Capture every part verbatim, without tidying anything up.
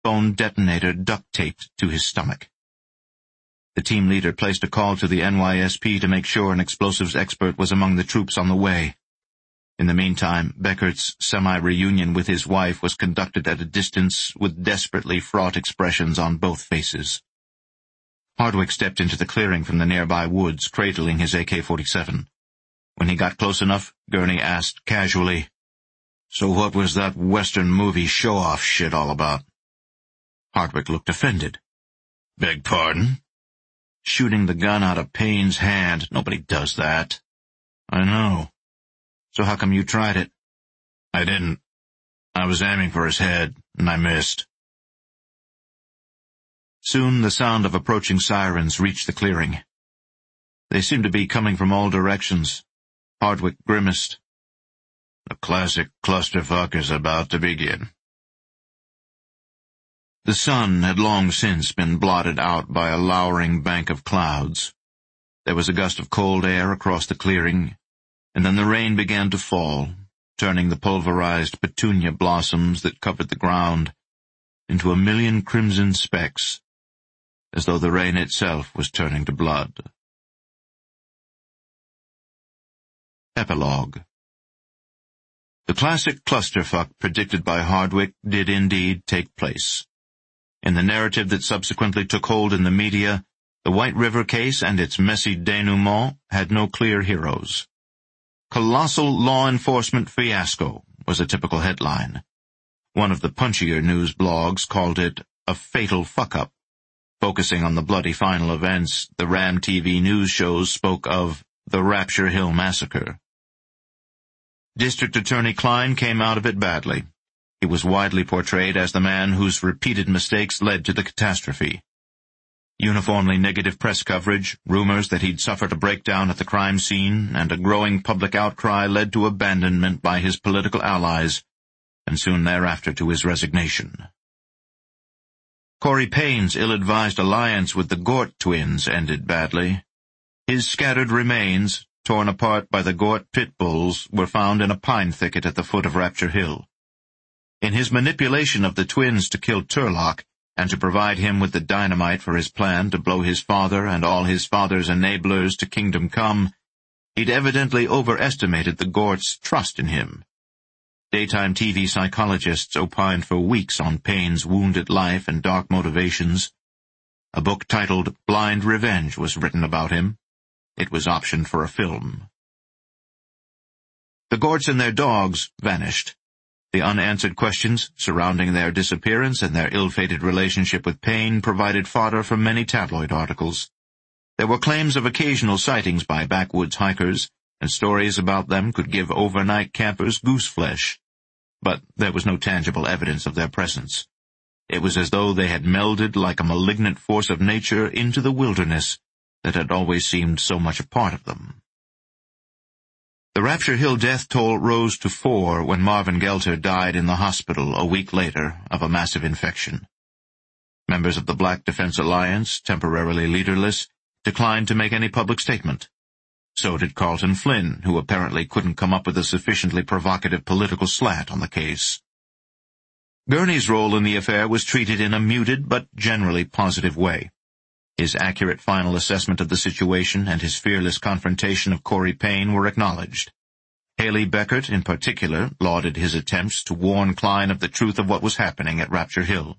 foam detonator duct-taped to his stomach. The team leader placed a call to the N Y S P to make sure an explosives expert was among the troops on the way. In the meantime, Beckert's semi-reunion with his wife was conducted at a distance with desperately fraught expressions on both faces. Hardwick stepped into the clearing from the nearby woods, cradling his A K forty-seven. When he got close enough, Gurney asked casually, "So what was that Western movie show-off shit all about?" Hardwick looked offended. "Beg pardon?" "Shooting the gun out of Payne's hand. Nobody does that." "I know. So how come you tried it?" "I didn't. I was aiming for his head, and I missed." Soon the sound of approaching sirens reached the clearing. They seemed to be coming from all directions. Hardwick grimaced. "The classic clusterfuck is about to begin." The sun had long since been blotted out by a lowering bank of clouds. There was a gust of cold air across the clearing, and then the rain began to fall, turning the pulverized petunia blossoms that covered the ground into a million crimson specks, as though the rain itself was turning to blood. Epilogue. The classic clusterfuck predicted by Hardwick did indeed take place. In the narrative that subsequently took hold in the media, the White River case and its messy denouement had no clear heroes. "Colossal law enforcement fiasco" was a typical headline. One of the punchier news blogs called it a fatal fuck-up. Focusing on the bloody final events, the Ram T V news shows spoke of the Rapture Hill Massacre. District Attorney Klein came out of it badly. He was widely portrayed as the man whose repeated mistakes led to the catastrophe. Uniformly negative press coverage, rumors that he'd suffered a breakdown at the crime scene, and a growing public outcry led to abandonment by his political allies, and soon thereafter to his resignation. Corey Payne's ill-advised alliance with the Gort twins ended badly. His scattered remains, torn apart by the Gort pit bulls, were found in a pine thicket at the foot of Rapture Hill. In his manipulation of the twins to kill Turlock, and to provide him with the dynamite for his plan to blow his father and all his father's enablers to kingdom come, he'd evidently overestimated the Gorts' trust in him. Daytime T V psychologists opined for weeks on Payne's wounded life and dark motivations. A book titled Blind Revenge was written about him. It was optioned for a film. The Gorts and their dogs vanished. The unanswered questions surrounding their disappearance and their ill-fated relationship with Payne provided fodder for many tabloid articles. There were claims of occasional sightings by backwoods hikers, and stories about them could give overnight campers goose flesh. But there was no tangible evidence of their presence. It was as though they had melded like a malignant force of nature into the wilderness that had always seemed so much a part of them. The Rapture Hill death toll rose to four when Marvin Gelter died in the hospital a week later of a massive infection. Members of the Black Defense Alliance, temporarily leaderless, declined to make any public statement. So did Carlton Flynn, who apparently couldn't come up with a sufficiently provocative political slant on the case. Gurney's role in the affair was treated in a muted but generally positive way. His accurate final assessment of the situation and his fearless confrontation of Corey Payne were acknowledged. Haley Beckert, in particular, lauded his attempts to warn Klein of the truth of what was happening at Rapture Hill.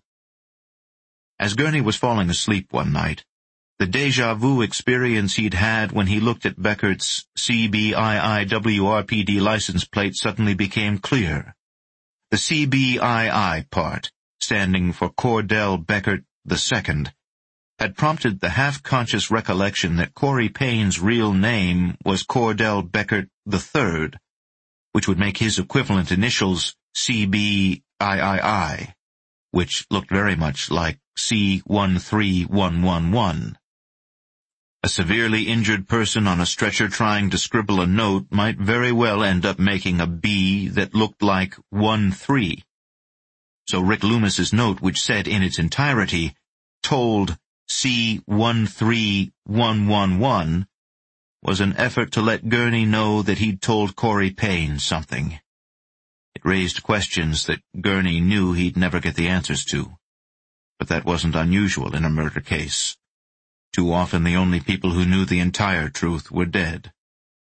As Gurney was falling asleep one night, the déjà vu experience he'd had when he looked at Beckert's C B I I W R P D license plate suddenly became clear. The C B I I part, standing for Cordell Beckert the Second, had prompted the half-conscious recollection that Corey Payne's real name was Cordell Beckert the Third, which would make his equivalent initials C B I I I, which looked very much like C one three one one one. A severely injured person on a stretcher trying to scribble a note might very well end up making a B that looked like one three. So Rick Loomis's note, which said in its entirety, told C one three one one one, was an effort to let Gurney know that he'd told Corey Payne something. It raised questions that Gurney knew he'd never get the answers to. but that wasn't unusual in a murder case. Too often the only people who knew the entire truth were dead.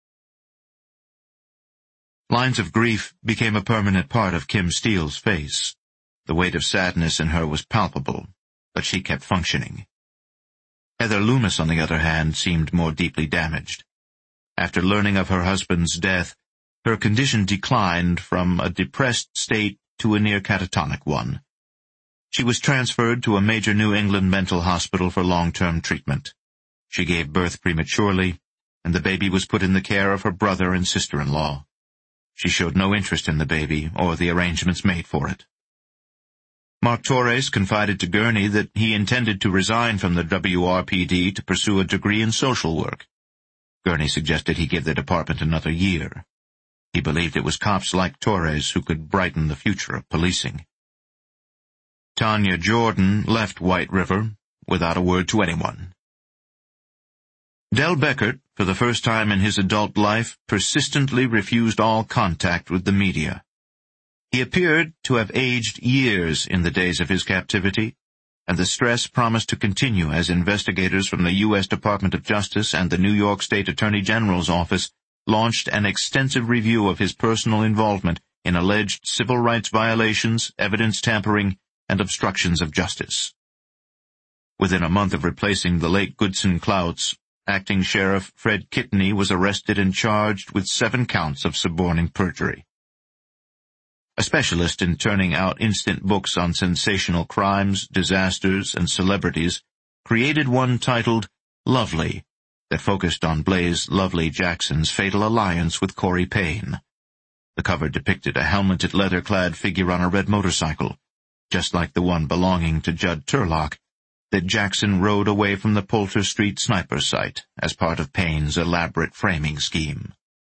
Lines of grief became a permanent part of Kim Steele's face. The weight of sadness in her was palpable, but she kept functioning. Heather Loomis, on the other hand, seemed more deeply damaged. After learning of her husband's death, her condition declined from a depressed state to a near catatonic one. She was transferred to a major New England mental hospital for long-term treatment. She gave birth prematurely, and the baby was put in the care of her brother and sister-in-law. She showed no interest in the baby or the arrangements made for it. Mark Torres confided to Gurney that he intended to resign from the W R P D to pursue a degree in social work. Gurney suggested he give the department another year. He believed it was cops like Torres who could brighten the future of policing. Tanya Jordan left White River without a word to anyone. Del Beckert, for the first time in his adult life, persistently refused all contact with the media. He appeared to have aged years in the days of his captivity, and the stress promised to continue as investigators from the U S Department of Justice and the New York State Attorney General's office launched an extensive review of his personal involvement in alleged civil rights violations, evidence tampering, and obstructions of justice. Within a month of replacing the late Goodson Clouts, Acting Sheriff Fred Kitney was arrested and charged with seven counts of suborning perjury. A specialist in turning out instant books on sensational crimes, disasters, and celebrities, created one titled Lovely that focused on Blaze Lovely Jackson's fatal alliance with Corey Payne. The cover depicted a helmeted, leather-clad figure on a red motorcycle, just like the one belonging to Judd Turlock, that Jackson rode away from the Poulter Street sniper site as part of Payne's elaborate framing scheme.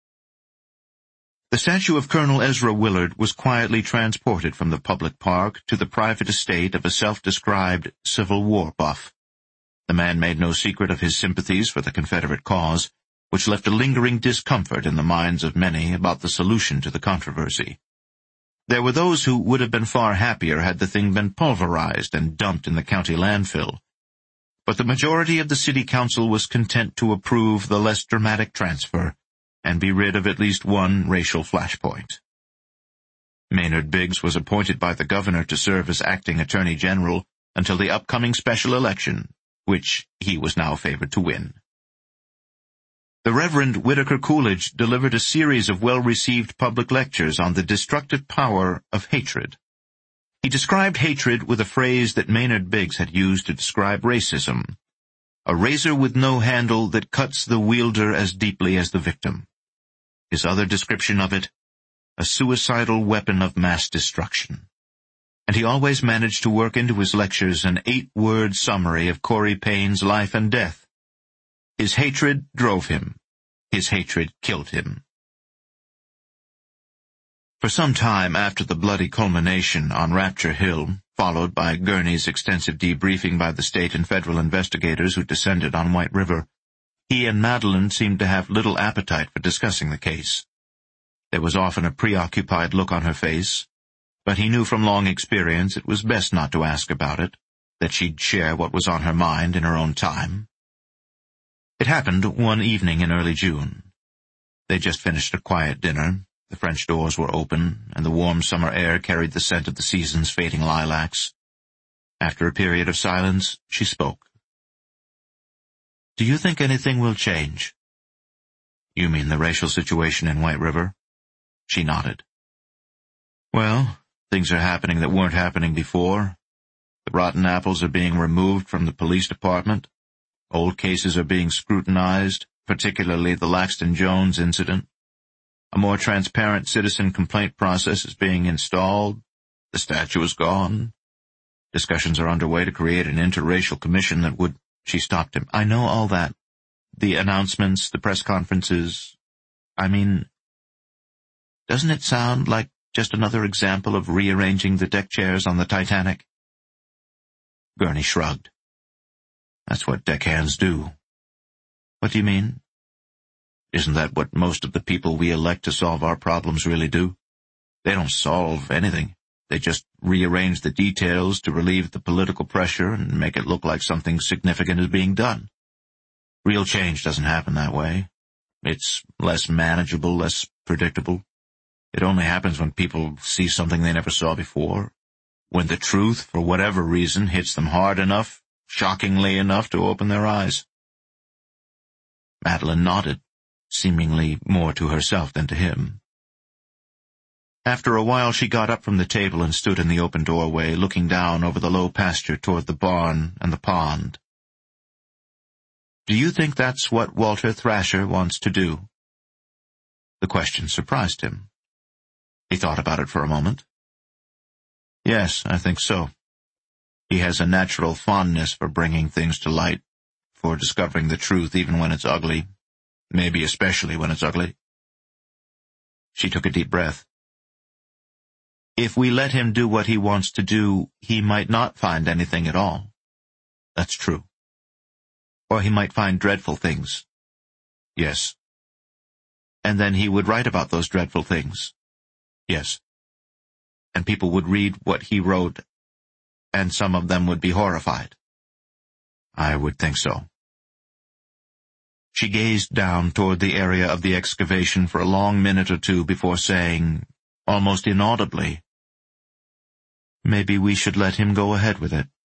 The statue of Colonel Ezra Willard was quietly transported from the public park to the private estate of a self-described Civil War buff. The man made no secret of his sympathies for the Confederate cause, which left a lingering discomfort in the minds of many about the solution to the controversy. There were those who would have been far happier had the thing been pulverized and dumped in the county landfill. But the majority of the city council was content to approve the less dramatic transfer and be rid of at least one racial flashpoint. Maynard Biggs was appointed by the governor to serve as acting attorney general until the upcoming special election, which he was now favored to win. The Reverend Whitaker Coolidge delivered a series of well-received public lectures on the destructive power of hatred. He described hatred with a phrase that Maynard Biggs had used to describe racism, a razor with no handle that cuts the wielder as deeply as the victim. His other description of it, a suicidal weapon of mass destruction. And he always managed to work into his lectures an eight-word summary of Corey Payne's life and death. His hatred drove him. His hatred killed him. For some time after the bloody culmination on Rapture Hill, followed by Gurney's extensive debriefing by the state and federal investigators who descended on White River, he and Madeline seemed to have little appetite for discussing the case. There was often a preoccupied look on her face, but he knew from long experience it was best not to ask about it, that she'd share what was on her mind in her own time. It happened one evening in early June. They just finished a quiet dinner, the French doors were open, and the warm summer air carried the scent of the season's fading lilacs. After a period of silence, she spoke. "Do you think anything will change?" "You mean the racial situation in White River?" She nodded. "Well, things are happening that weren't happening before. The rotten apples are being removed from the police department. Old cases are being scrutinized, particularly the Laxton Jones incident. A more transparent citizen complaint process is being installed. The statue is gone. Discussions are underway to create an interracial commission that would—" She stopped him. "I know all that. The announcements, the press conferences. I mean, doesn't it sound like just another example of rearranging the deck chairs on the Titanic?" Gurney shrugged. "That's what deckhands do." "What do you mean?" "Isn't that what most of the people we elect to solve our problems really do? They don't solve anything. They just rearrange the details to relieve the political pressure and make it look like something significant is being done. Real change doesn't happen that way. It's less manageable, less predictable. It only happens when people see something they never saw before, when the truth, for whatever reason, hits them hard enough, shockingly enough to open their eyes. Madeline nodded, seemingly more to herself than to him. After a while she got up from the table and stood in the open doorway, looking down over the low pasture toward the barn and the pond. "Do you think that's what Walter Thrasher wants to do?" The question surprised him. He thought about it for a moment. "Yes, I think so. He has a natural fondness for bringing things to light, for discovering the truth even when it's ugly, maybe especially when it's ugly." She took a deep breath. "If we let him do what he wants to do, he might not find anything at all. That's true. Or he might find dreadful things." "Yes." "And then he would write about those dreadful things." "Yes." "And people would read what he wrote, and some of them would be horrified." "I would think so." She gazed down toward the area of the excavation for a long minute or two before saying, almost inaudibly, "Maybe we should let him go ahead with it."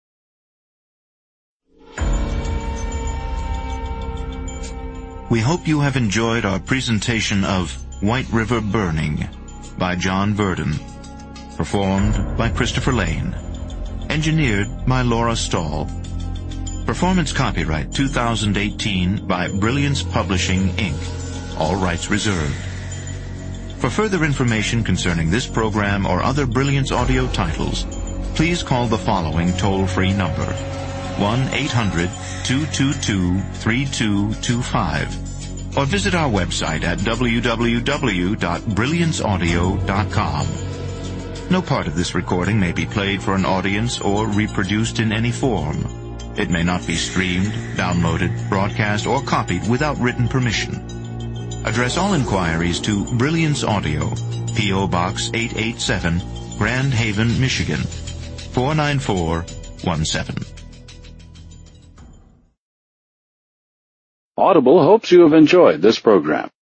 We hope you have enjoyed our presentation of White River Burning by John Verdon, performed by Christopher Lane, engineered by Laura Stahl. Performance copyright two thousand eighteen by Brilliance Publishing, Incorporated. All rights reserved. For further information concerning this program or other Brilliance audio titles, please call the following toll-free number, one eight hundred two two two three two two five, or visit our website at w w w dot brilliance audio dot com. No part of this recording may be played for an audience or reproduced in any form. It may not be streamed, downloaded, broadcast, or copied without written permission. Address all inquiries to Brilliance Audio, P O Box eight eight seven, Grand Haven, Michigan, four nine four one seven. Audible hopes you have enjoyed this program.